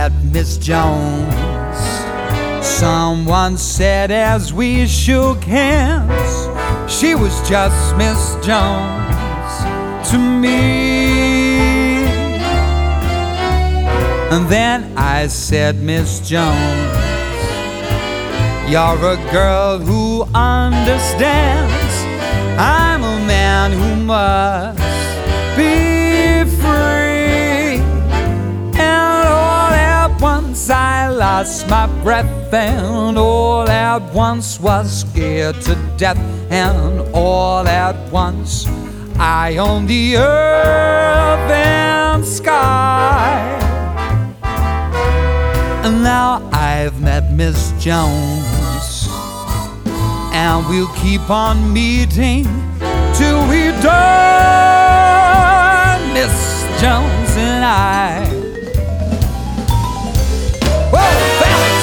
met Miss Jones. Someone said as we shook hands, she was just Miss Jones to me. And then I said, Miss Jones, you're a girl who understands I'm a man who must be free. And all at once I lost my breath, and all at once was scared to death, and all at once I own the earth and sky. And now I've met Miss Jones, and we'll keep on meeting till we're done, Miss Jones and I. Whoa, fellas!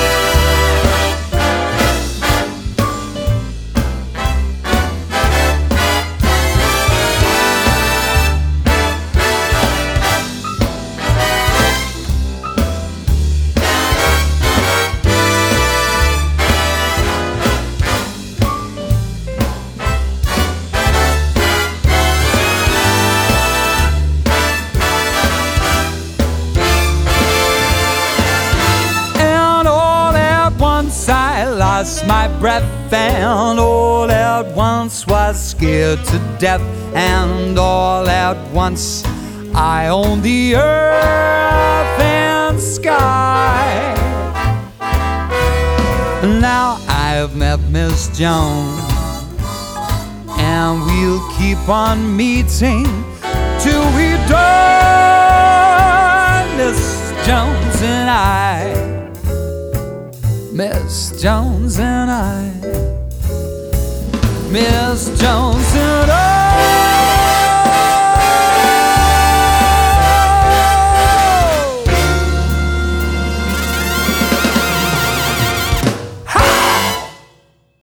I lost my breath, and all at once was scared to death, and all at once I own the earth and sky. Now I've met Miss Jones, and we'll keep on meeting till we're done, Miss Jones and I. Miss Jones and I, Miss Jones and I.